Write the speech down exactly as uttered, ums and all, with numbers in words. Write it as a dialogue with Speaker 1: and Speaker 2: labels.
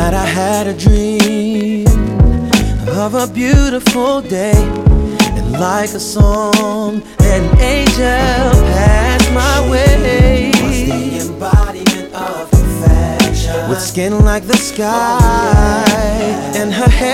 Speaker 1: night I had a dream of a beautiful day, and like a song, an angel passed my way.
Speaker 2: Was the embodiment of perfection,
Speaker 1: with skin like the sky, and her hair